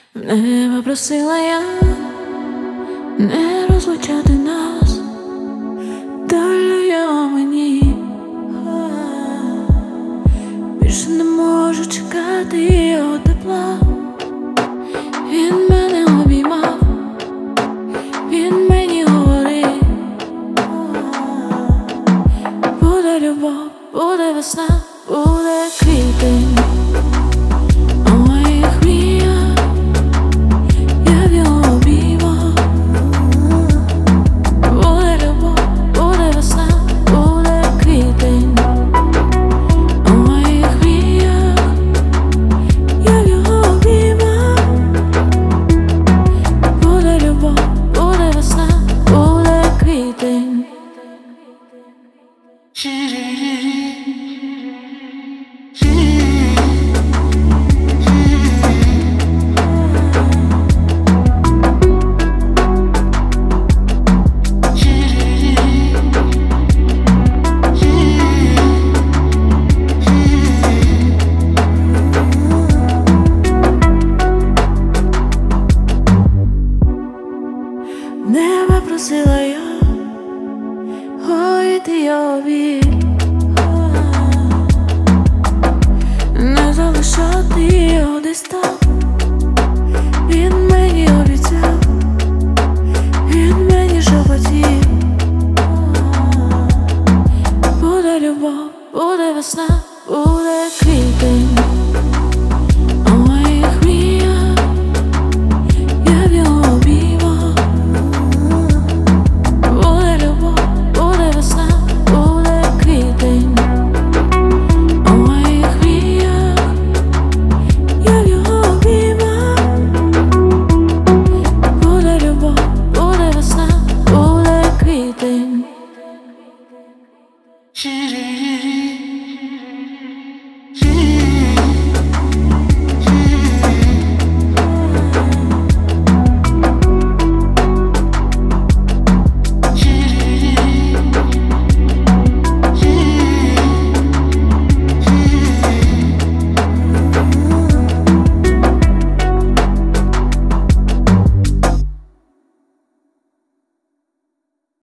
Небо просила я не розлучати нас, долею мені. Більше не можу чекати його тепла. Він мене обіймав, він мені говорив: буде любов, буде весна, буде квітень. У моїх мріях я в його обіймах. Буде любов, буде весна, буде квітень. У моїх мріях я в його обіймах. Буде любов, буде весна, буде квітень. Небо просила я гоїти його біль, не залишати його десь там. Він мені обіцяв, він мені шепотів: буде любов, буде весна, буде квітень. У моїх мріях я в його обіймах. Буде любов, буде весна, буде квітень. У моїх мріях я в його обіймах. Буде любов, буде весна, буде квітень.